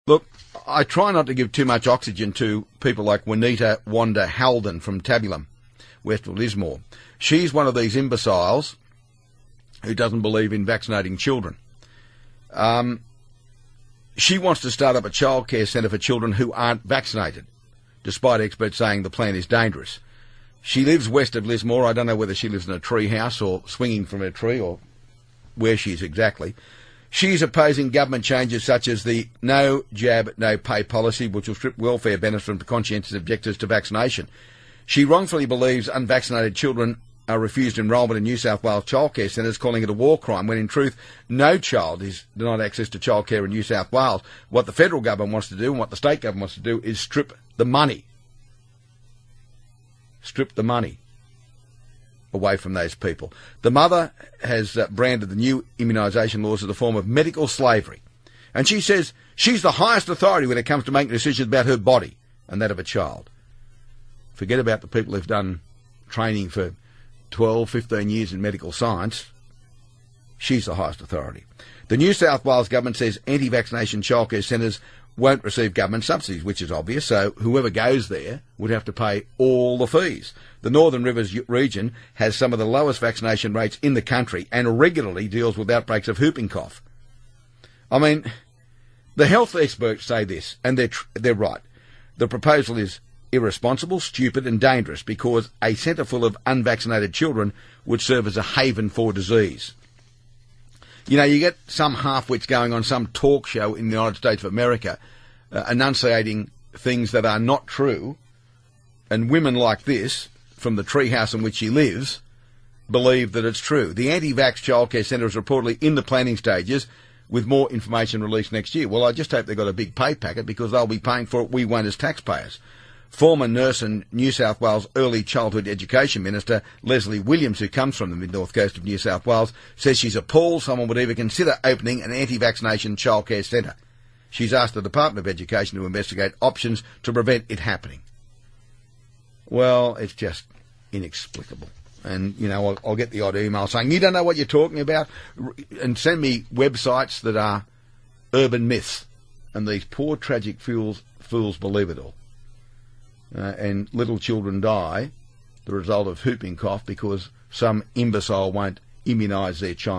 Look, I try not to give too much oxygen to people like Juanita Wanda Halden from Tabulum, west of Lismore. She's one of these imbeciles who doesn't believe in vaccinating children. She wants to start up a childcare centre for children who aren't vaccinated, despite experts saying the plan is dangerous. She lives west of Lismore. I don't know whether she lives in a tree house or swinging from a tree or where she is exactly. She's opposing government changes such as the no jab, no pay policy, which will strip welfare benefits from conscientious objectors to vaccination. She wrongfully believes unvaccinated children are refused enrolment in New South Wales childcare centres, calling it a war crime, when in truth no child is denied access to childcare in New South Wales. What the federal government wants to do and what the state government wants to do is strip the money. Strip the money away from those people. The mother has branded the new immunisation laws as a form of medical slavery. And she says she's the highest authority when it comes to making decisions about her body and that of a child. Forget about the people who've done training for 12, 15 years in medical science. She's the highest authority. The New South Wales government says anti-vaccination childcare centres won't receive government subsidies, which is obvious, so whoever goes there would have to pay all the fees. The Northern Rivers region has some of the lowest vaccination rates in the country and regularly deals with outbreaks of whooping cough. I mean, the health experts say this, and they're right. The proposal is irresponsible, stupid and dangerous because a centre full of unvaccinated children would serve as a haven for disease. You know, you get some half-wits going on some talk show in the United States of America enunciating things that are not true, and women like this, from the treehouse in which she lives, believe that it's true. The anti-vax childcare centre is reportedly in the planning stages, with more information released next year. Well, I just hope they've got a big pay packet because they'll be paying for it, we won't as taxpayers. Former nurse and New South Wales Early Childhood Education Minister Leslie Williams, who comes from the mid-north coast of New South Wales, says she's appalled someone would even consider opening an anti-vaccination childcare centre. She's asked the Department of Education to investigate options to prevent it happening. Well, it's just inexplicable. And, you know, I'll get the odd email saying, you don't know what you're talking about, and send me websites that are urban myths. And these poor, tragic fools believe it all. And little children die the result of whooping cough because some imbecile won't immunise their child.